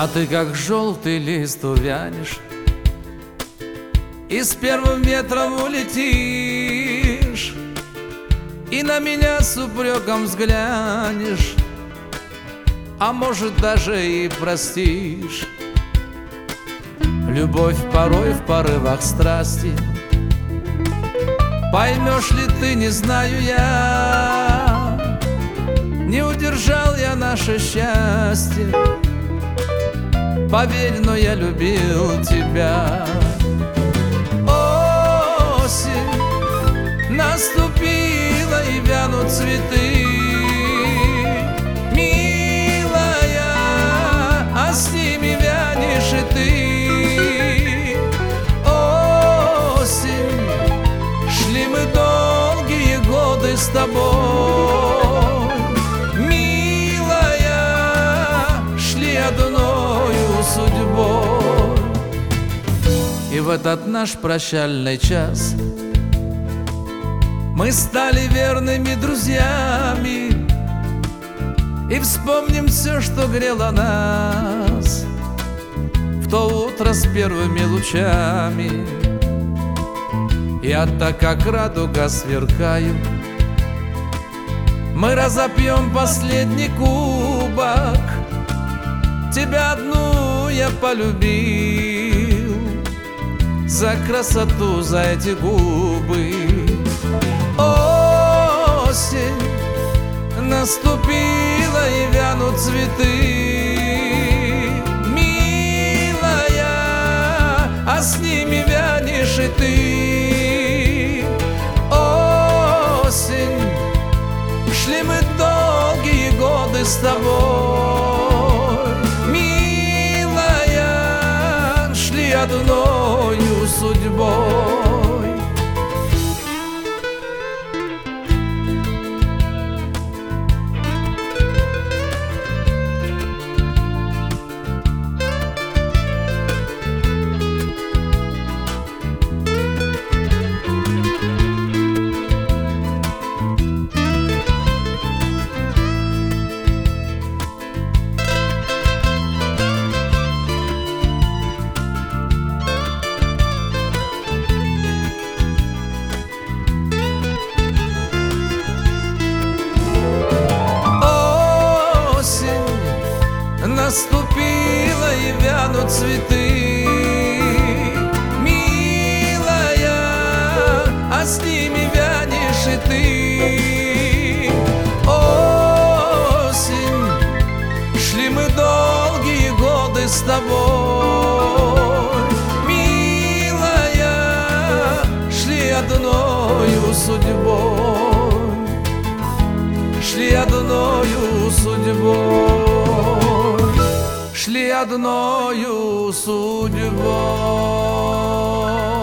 ты как желтый лист увянешь и с первым ветром улетишь, и на меня с упреком взглянешь, а может даже и простишь. Любовь порой в порывах страсти, поймешь ли ты, не знаю я. Не удержал я наше счастье, поверь, но я любил тебя. Осень наступила, и вянут цветы, милая, а с ними вянешь и ты. Осень, шли мы долгие годы с тобой, милая, шли одною судьбой. И в этот наш прощальный час мы стали верными друзьями и вспомним все, что грело нас в то утро с первыми лучами. Я так как радуга сверкаю, мы разопьем последний кубок. Тебя одну я полюбил за красоту, за эти губы. Осень наступила, и вянут цветы, милая, а с ними вянешь и ты. Осень, шли мы долгие годы с тобой, милая, шли одною судьбой. Наступила, и вянут цветы, милая, а с ними вянешь и ты. Осень, шли мы долгие годы с тобой, милая, шли одною судьбой, шли одною судьбой, шли одною судьбой.